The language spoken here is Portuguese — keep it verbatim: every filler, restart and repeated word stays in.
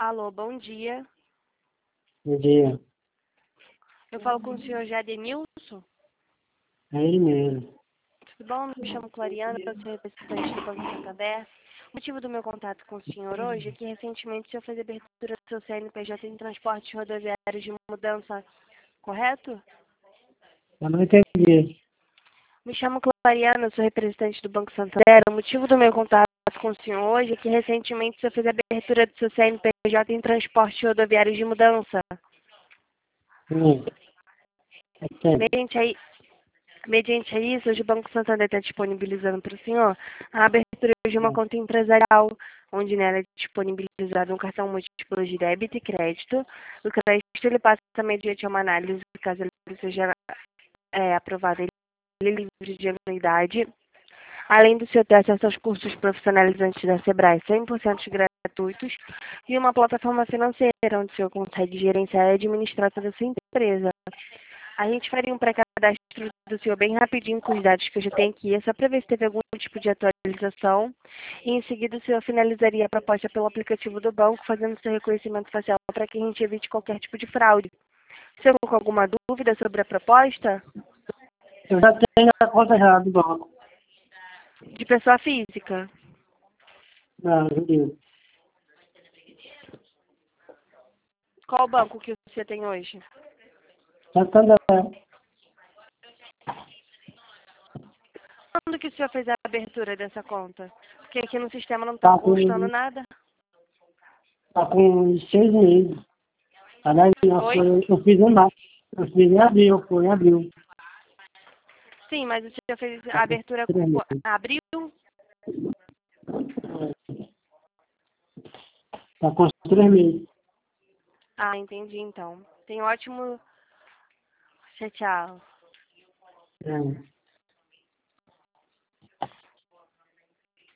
Alô, bom dia. Bom dia. Eu falo com o senhor Jadenilson. É ele mesmo. Tudo bom? Me chamo Clariana, eu sou representante do Banco Santander. O motivo do meu contato com o senhor hoje é que recentemente o senhor fez a abertura do seu C N P J em transportes rodoviários de mudança, correto? Eu não entendi. Me chamo Clariana, eu sou representante do Banco Santander. O motivo do meu contato com o senhor hoje é que recentemente o senhor fez a abertura do seu C N P J em transportes rodoviários de mudança. Hum. É tempo. Mediante aí, mediante a isso, hoje o Banco Santander está disponibilizando para o senhor a abertura de uma conta empresarial, onde nela é disponibilizado um cartão múltiplo de débito e crédito. O crédito ele passa mediante uma análise, caso ele seja é, aprovado, ele é livre de anuidade. Além do seu ter acesso aos cursos profissionalizantes da Sebrae, cem por cento gratuitos, e uma plataforma financeira, onde o senhor consegue gerenciar e administrar toda a sua empresa. A gente faria um pré-cadastro do senhor bem rapidinho com os dados que eu já tenho aqui, é só para ver se teve algum tipo de atualização. E em seguida o senhor finalizaria a proposta pelo aplicativo do banco, fazendo seu reconhecimento facial para que a gente evite qualquer tipo de fraude. O senhor com alguma dúvida sobre a proposta? Eu já tenho a conta já do banco. De pessoa física. Não, jurídico. Qual banco que você tem hoje? Santander. Quando que o senhor fez a abertura dessa conta? Porque aqui no sistema não está Tá constando com, nada. tá com seis meses. Aliás, eu, Oi? fui- eu fiz em março. Eu fiz em abril, foi em abril. Sim, mas o senhor fez Tá a com abertura três com meses. abril? Tá com três meses. Ah, entendi então. Tem um ótimo. Tchau, tchau. É.